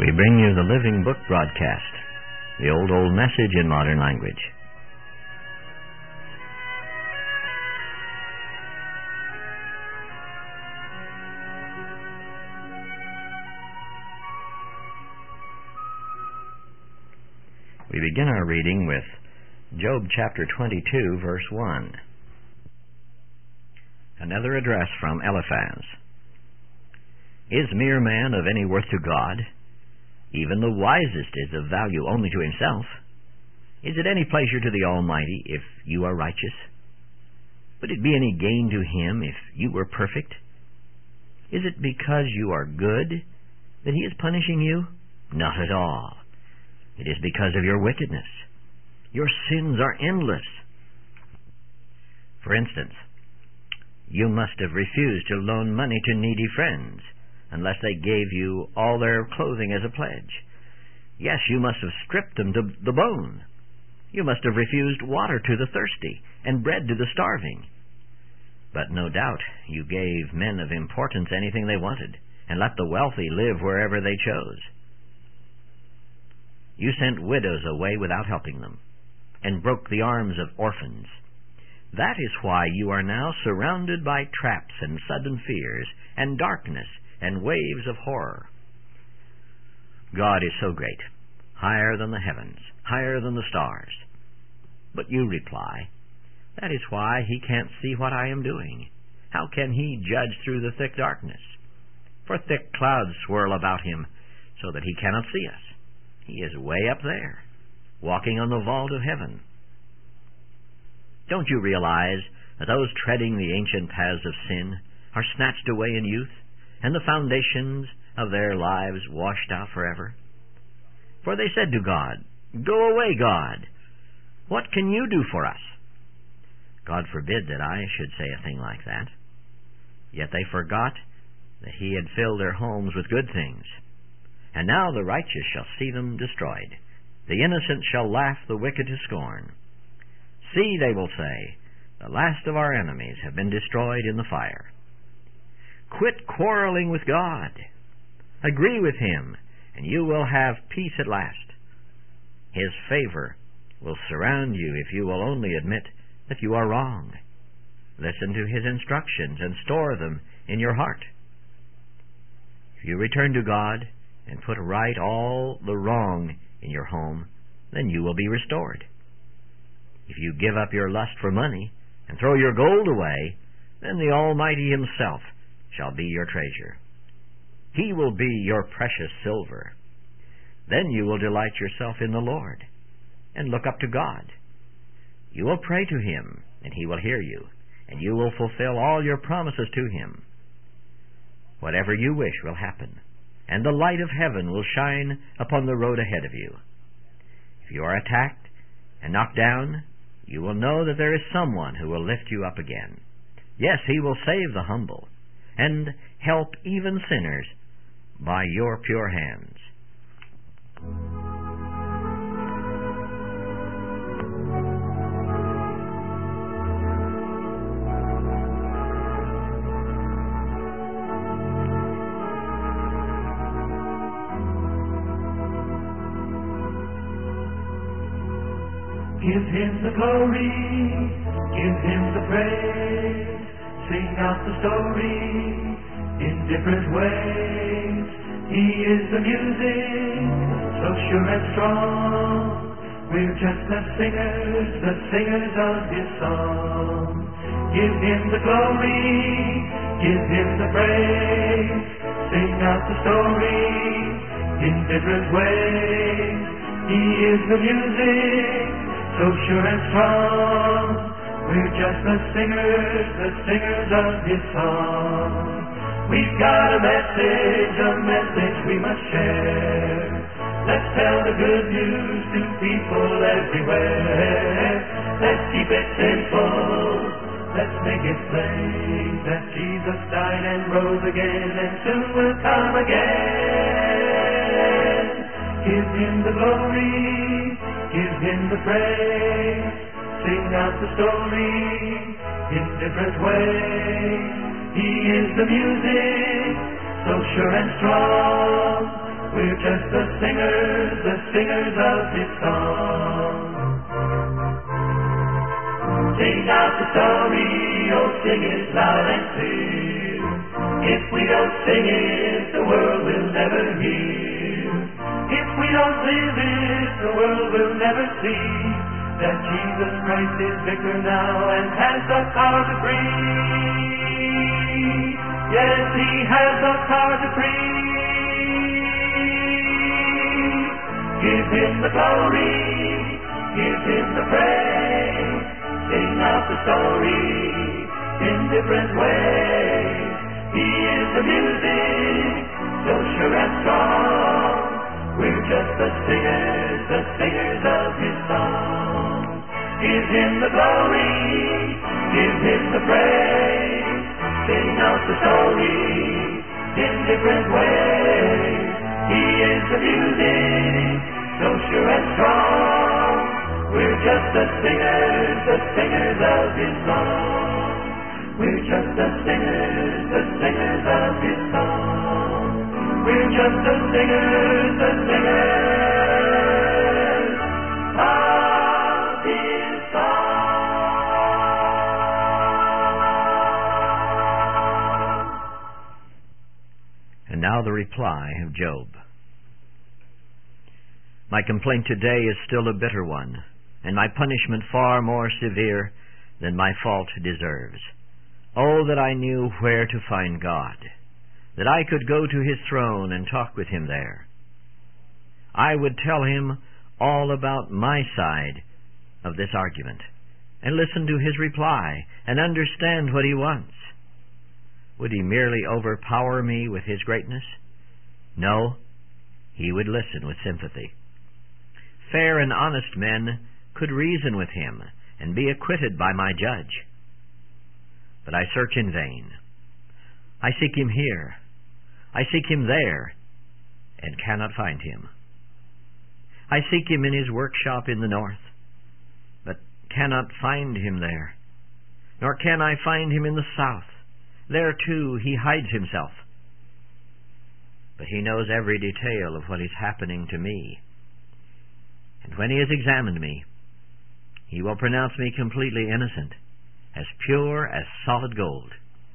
We bring you the Living Book broadcast, the old message in modern language. We begin our reading with Job chapter 22, verse 1. Another address from Eliphaz. Is mere man of any worth to God? Even the wisest is of value only to himself. Is it any pleasure to the Almighty if you are righteous? Would it be any gain to him if you were perfect? Is it because you are good that he is punishing you? Not at all. It is because of your wickedness. Your sins are endless. For instance, you must have refused to loan money to needy friends unless they gave you all their clothing as a pledge. Yes, you must have stripped them to the bone. You must have refused water to the thirsty and bread to the starving. But no doubt you gave men of importance anything they wanted and let the wealthy live wherever they chose. You sent widows away without helping them and broke the arms of orphans. That is why you are now surrounded by traps and sudden fears and darkness and waves of horror. God is so great, higher than the heavens, higher than the stars. But you reply, that is why he can't see what I am doing. How can he judge through the thick darkness? For thick clouds swirl about him so that he cannot see us. He is way up there, walking on the vault of heaven. Don't you realize that those treading the ancient paths of sin are snatched away in youth, and the foundations of their lives washed out forever? For they said to God, Go away, God! What can you do for us? God forbid that I should say a thing like that. Yet they forgot that he had filled their homes with good things. And now the righteous shall see them destroyed. The innocent shall laugh the wicked to scorn. See, they will say, the last of our enemies have been destroyed in the fire. Quit quarreling with God. Agree with him, and you will have peace at last. His favor will surround you if you will only admit that you are wrong. Listen to his instructions and store them in your heart. If you return to God and put right all the wrong in your home, then you will be restored. If you give up your lust for money and throw your gold away, then the Almighty himself shall be your treasure. He will be your precious silver. Then you will delight yourself in the Lord and look up to God. You will pray to him, and he will hear you, and you will fulfill all your promises to him. Whatever you wish will happen, and the light of heaven will shine upon the road ahead of you. If you are attacked and knocked down, you will know that there is someone who will lift you up again. Yes, he will save the humble and help even sinners by your pure hands. Give him the glory, give him the praise, sing out the story in different ways. He is the music, so sure and strong. We're just the singers of his song. Give him the glory, give him the praise, sing out the story in different ways. He is the music, so sure and strong. We're just the singers of his song. We've got a message we must share. Let's tell the good news to people everywhere. Let's keep it simple, let's make it plain, that Jesus died and rose again and soon will come again. Give him the glory, give him the praise, sing out the story in different ways. He is the music, so sure and strong. We're just the singers of His song. Sing out the story, oh sing it loud and clear. If we don't sing it, the world will never hear. If we don't live it, the world will never see that Jesus Christ is victor now and has the power to free. Yes, He has the power to free. Give Him the glory, give Him the praise. Sing out the story in different ways. He is the music, so sure and strong. We're just the singers of His song. Give Him the glory, give Him the praise. Sing out the story in different ways. He is the music, so sure and strong. We're just the singers of His song. We're just the singers of His song. We're just the singers of His song. And now the reply of Job. My complaint today is still a bitter one, and my punishment far more severe than my fault deserves. Oh, that I knew where to find God, that I could go to His throne and talk with Him there. I would tell Him all about my side of this argument, and listen to His reply, and understand what He wants. Would He merely overpower me with His greatness? No, He would listen with sympathy. Fair and honest men could reason with Him and be acquitted by my judge. But I search in vain. I seek Him here. I seek Him there, and cannot find Him. I seek Him in His workshop in the north, but cannot find Him there. Nor can I find Him in the south. There, too, He hides Himself. But He knows every detail of what is happening to me. And when He has examined me, He will pronounce me completely innocent, as pure as solid gold.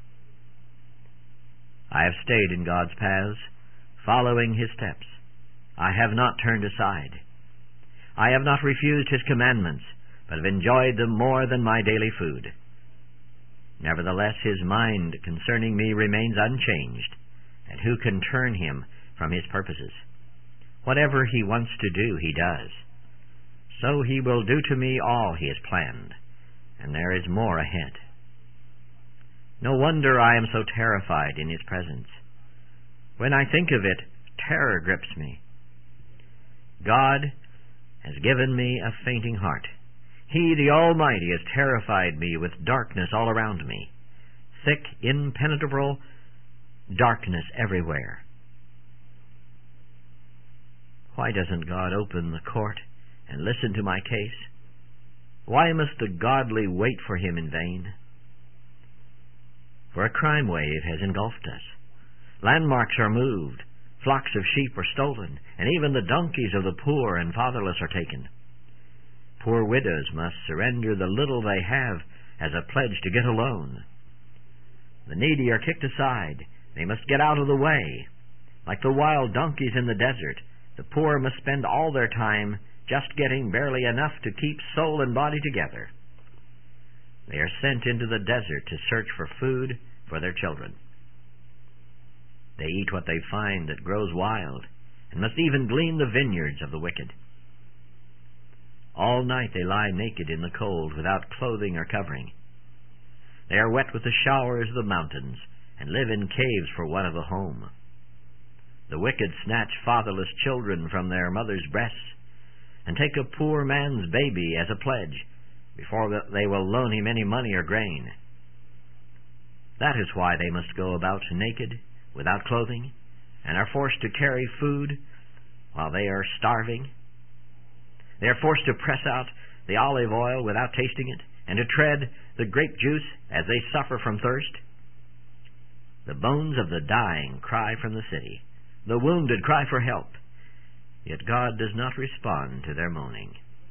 I have stayed in God's paths, following His steps. I have not turned aside. I have not refused His commandments, but have enjoyed them more than my daily food. Nevertheless, His mind concerning me remains unchanged, and who can turn Him from His purposes? Whatever He wants to do, He does. So He will do to me all He has planned, and there is more ahead. No wonder I am so terrified in His presence. When I think of it, terror grips me. God has given me a fainting heart. He, the Almighty, has terrified me with darkness all around me, thick, impenetrable darkness everywhere. Why doesn't God open the court and listen to my case? Why must the godly wait for Him in vain? For a crime wave has engulfed us. Landmarks are moved, flocks of sheep are stolen, and even the donkeys of the poor and fatherless are taken. Poor widows must surrender the little they have as a pledge to get a loan. The needy are kicked aside. They must get out of the way. Like the wild donkeys in the desert, the poor must spend all their time just getting barely enough to keep soul and body together. They are sent into the desert to search for food for their children. They eat what they find that grows wild, and must even glean the vineyards of the wicked. All night they lie naked in the cold, without clothing or covering. They are wet with the showers of the mountains, and live in caves for want of a home. The wicked snatch fatherless children from their mothers' breasts, and take a poor man's baby as a pledge, before they will loan him any money or grain. That is why they must go about naked, without clothing, and are forced to carry food while they are starving. They are forced to press out the olive oil without tasting it, and to tread the grape juice as they suffer from thirst. The bones of the dying cry from the city. The wounded cry for help, yet God does not respond to their moaning.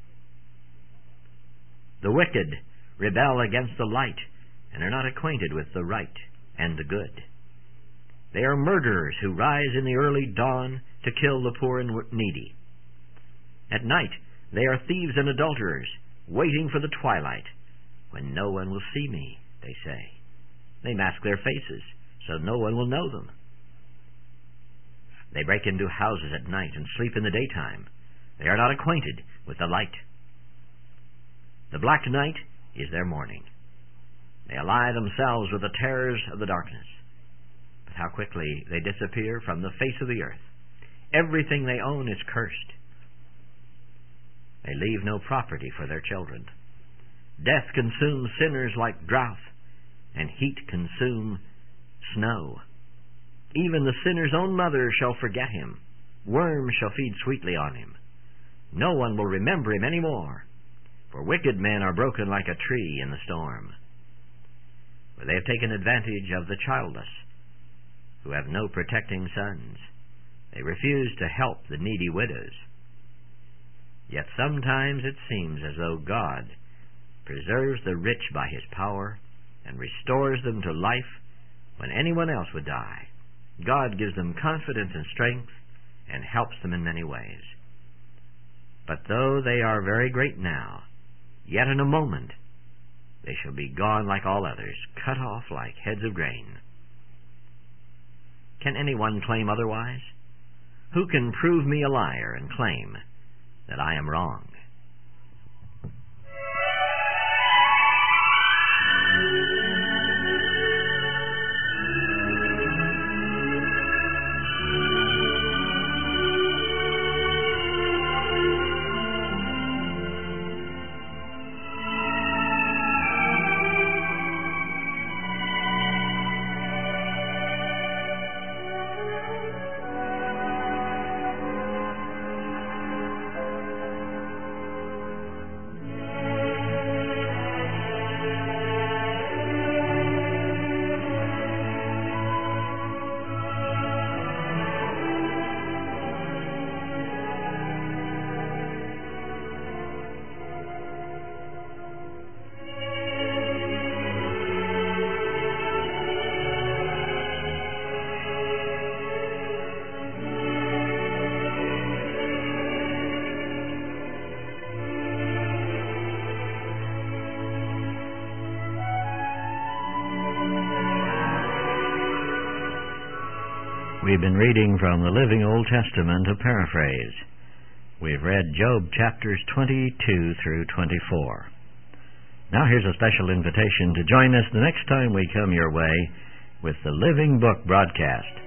The wicked rebel against the light and are not acquainted with the right and the good. They are murderers who rise in the early dawn to kill the poor and needy. At night they are thieves and adulterers, waiting for the twilight, when no one will see me, they say. They mask their faces, so no one will know them. They break into houses at night and sleep in the daytime. They are not acquainted with the light. The black night is their morning. They ally themselves with the terrors of the darkness. But how quickly they disappear from the face of the earth. Everything they own is cursed. They leave no property for their children. Death consumes sinners like drought, and heat consume snow. Even the sinner's own mother shall forget him. Worms shall feed sweetly on him. No one will remember him any more, for wicked men are broken like a tree in the storm. For they have taken advantage of the childless, who have no protecting sons. They refuse to help the needy widows. Yet sometimes it seems as though God preserves the rich by his power and restores them to life when anyone else would die. God gives them confidence and strength and helps them in many ways. But though they are very great now, yet in a moment they shall be gone like all others, cut off like heads of grain. Can anyone claim otherwise? Who can prove me a liar and claim that I am wrong? We've been reading from the Living Old Testament, a paraphrase. We've read Job chapters 22 through 24. Now here's a special invitation to join us the next time we come your way with the Living Book broadcast.